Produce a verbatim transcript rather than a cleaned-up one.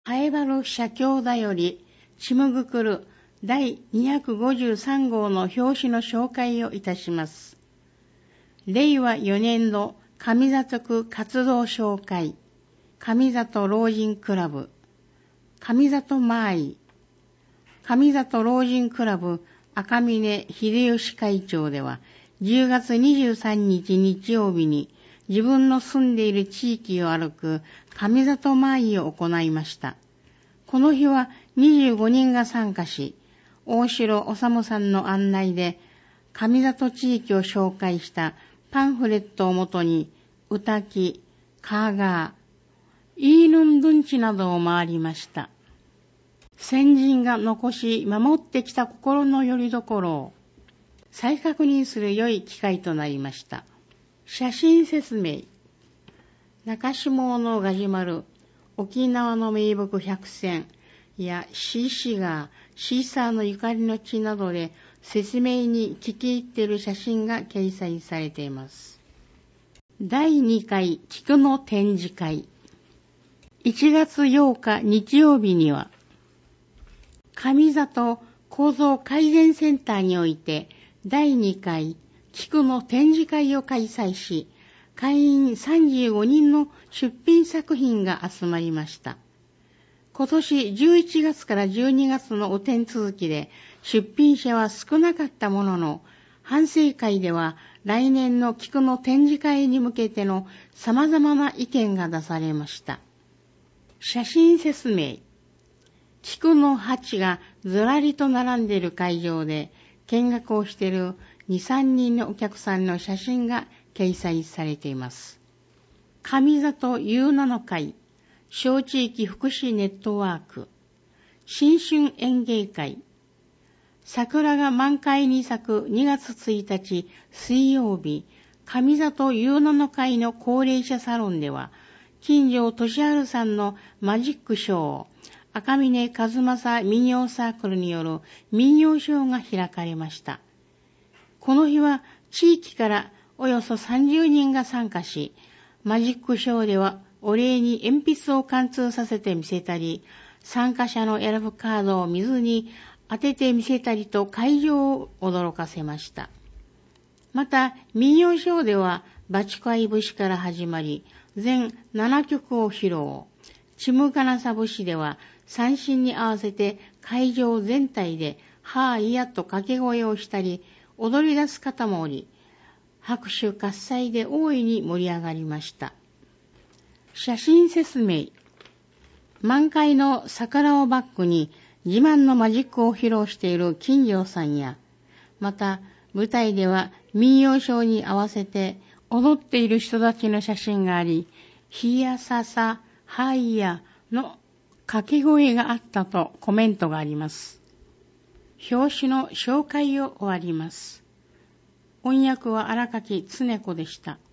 ハエバル社協だより、ちむぐくるだいにひゃくごじゅうさんごうの表紙の紹介をいたします。れいわよねんど上里区活動紹介、上里老人クラブ、上里マーイ、上里老人クラブ赤峰秀吉会長では、じゅうがつにじゅうさんにち日曜日に自分の住んでいる地域を歩く上里マーイを行いました。この日はにじゅうごにんが参加し、大城治さんの案内で上里地域を紹介したパンフレットをもとに、ウタキ、カーガー、イーヌンドゥンチなどを回りました。先人が残し守ってきた心の拠り所を再確認する良い機会となりました。写真説明。中下のがじまる沖縄の名木百選やシーシガー、シーサーのゆかりの地などで説明に聞き入っている写真が掲載されています。だいにかい菊の展示会。いちがつようか日曜日には、上里構造改善センターにおいてだいにかい菊の展示会を開催し、会員さんじゅうごにんの出品作品が集まりました。今年じゅういちがつからじゅうにがつのお展続きで出品者は少なかったものの、反省会では来年の菊の展示会に向けての様々な意見が出されました。写真説明。菊の鉢がずらりと並んでいる会場で見学をしているに、さんにんのお客さんの写真が掲載されています。上里ゆうなの会、小地域福祉ネットワーク、新春園芸会、桜が満開に咲くにがつついたち水曜日、上里ゆうなの会の高齢者サロンでは、金城俊治さんのマジックショー、赤峰和正民謡サークルによる民謡ショーが開かれました。この日は地域からおよそさんじゅうにんが参加し、マジックショーではお礼に鉛筆を貫通させて見せたり、参加者の選ぶカードを見ずに当てて見せたりと会場を驚かせました。また民謡ショーではバチコアイ節から始まり、全ななきょくを披露。チムカナサ節では三振に合わせて会場全体ではーいやと掛け声をしたり、踊り出す方もおり、拍手喝采で大いに盛り上がりました。写真説明。満開の桜をバックに自慢のマジックを披露している金城さんや、また舞台では民謡ショーに合わせて踊っている人たちの写真があり、ひやささ、はいやの掛け声があったとコメントがあります。表紙の紹介を終わります。音訳は荒垣恒子でした。